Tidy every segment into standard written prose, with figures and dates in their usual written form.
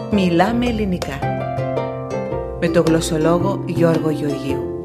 Μιλάμε ελληνικά με τον γλωσσολόγο Γιώργο Γεωργίου.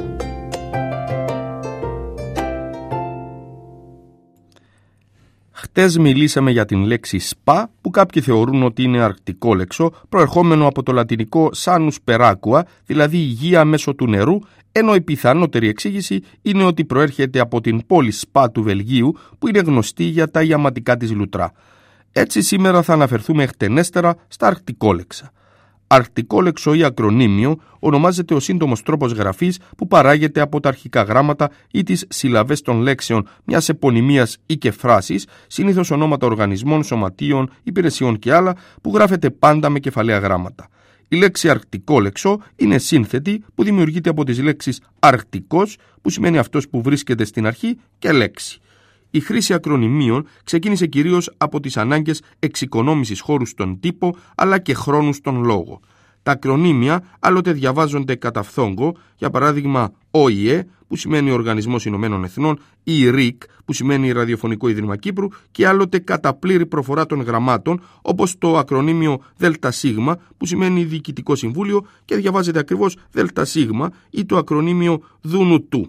Χτες μιλήσαμε για την λέξη σπα, που κάποιοι θεωρούν ότι είναι αρκτικό λέξο, προερχόμενο από το λατινικό sanus per aqua, δηλαδή υγεία μέσω του νερού, ενώ η πιθανότερη εξήγηση είναι ότι προέρχεται από την πόλη Σπα του Βελγίου, που είναι γνωστή για τα ιαματικά της λουτρά. Έτσι σήμερα θα αναφερθούμε εκτενέστερα στα αρκτικόλεξα. Αρκτικόλεξο ή ακρονίμιο ονομάζεται ο σύντομος τρόπος γραφής που παράγεται από τα αρχικά γράμματα ή τις συλλαβές των λέξεων μιας επωνυμίας ή και φράσης, συνήθως ονόματα οργανισμών, σωματείων, υπηρεσιών και άλλα, που γράφεται πάντα με κεφαλαία γράμματα. Η λέξη αρκτικόλεξο είναι σύνθετη που δημιουργείται από τις λέξεις αρκτικός, που σημαίνει αυτός που βρίσκεται στην αρχή, και λέξη. Η χρήση ακρονιμίων ξεκίνησε κυρίως από τις ανάγκες εξοικονόμησης χώρου στον τύπο αλλά και χρόνου στον λόγο. Τα ακρονίμια άλλοτε διαβάζονται κατά φθόγκο, για παράδειγμα ΟΗΕ, που σημαίνει Οργανισμός Ηνωμένων Εθνών, ή ΡΙΚ, που σημαίνει Ραδιοφωνικό Ίδρυμα Κύπρου, και άλλοτε κατά πλήρη προφορά των γραμμάτων, όπως το ακρονίμιο ΔΣ, που σημαίνει Διοικητικό Συμβούλιο και διαβάζεται ακριβώς ΔΣ, ή το ακρονίμιο ΔΝΤ.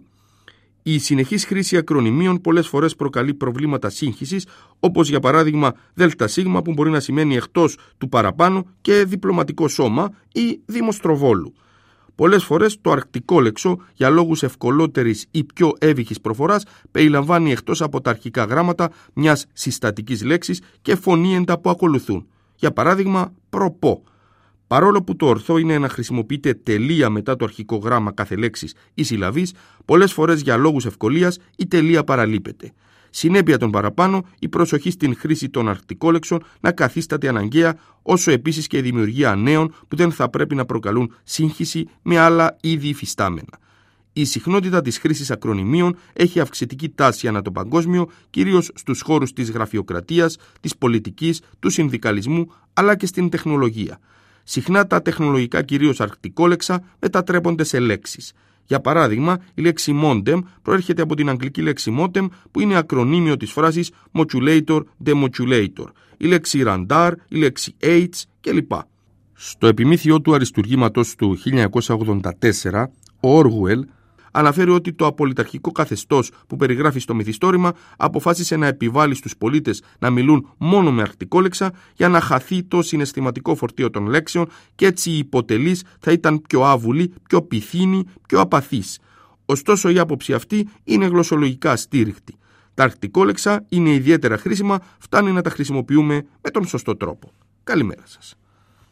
Η συνεχής χρήση ακρονιμίων πολλές φορές προκαλεί προβλήματα σύγχυσης, όπως για παράδειγμα ΔΣ, που μπορεί να σημαίνει εκτός του παραπάνω, και διπλωματικό σώμα ή δημοστροβόλου. Πολλές φορές το αρκτικόλεξο, για λόγους ευκολότερης ή πιο εύυχης προφοράς, περιλαμβάνει εκτός από τα αρχικά γράμματα μιας συστατικής λέξης και φωνήεντα που ακολουθούν. Για παράδειγμα, προπό. Παρόλο που το ορθό είναι να χρησιμοποιείται τελεία μετά το αρχικό γράμμα κάθε λέξης ή συλλαβής, πολλές φορές για λόγους ευκολίας η τελεία παραλείπεται. Συνέπεια των παραπάνω, η προσοχή στην χρήση των αρκτικόλεξων να καθίσταται αναγκαία, όσο επίσης και η δημιουργία νέων που δεν θα πρέπει να προκαλούν σύγχυση με άλλα ήδη υφιστάμενα. Η συχνότητα της χρήσης ακρονιμίων έχει αυξητική τάση ανά το παγκόσμιο, κυρίως στους χώρους της γραφειοκρατίας, της πολιτικής, του συνδικαλισμού, αλλά και στην τεχνολογία. Συχνά τα τεχνολογικά κυρίως αρκτικόλεξα μετατρέπονται σε λέξεις. Για παράδειγμα, η λέξη modem προέρχεται από την αγγλική λέξη modem, που είναι ακρονίμιο της φράσης modulator, demodulator, η λέξη radar, η λέξη aids κλπ. Στο επιμήθειό του αριστουργήματος του 1984, ο Orwell αναφέρει ότι το απολυταρχικό καθεστώς που περιγράφει στο μυθιστόρημα αποφάσισε να επιβάλλει στους πολίτες να μιλούν μόνο με αρκτικόλεξα για να χαθεί το συναισθηματικό φορτίο των λέξεων, και έτσι οι υποτελείς θα ήταν πιο άβουλοι, πιο πυθύνοι, πιο απαθείς. Ωστόσο η άποψη αυτή είναι γλωσσολογικά αστήρικτη. Τα αρκτικόλεξα είναι ιδιαίτερα χρήσιμα, φτάνει να τα χρησιμοποιούμε με τον σωστό τρόπο. Καλημέρα σας.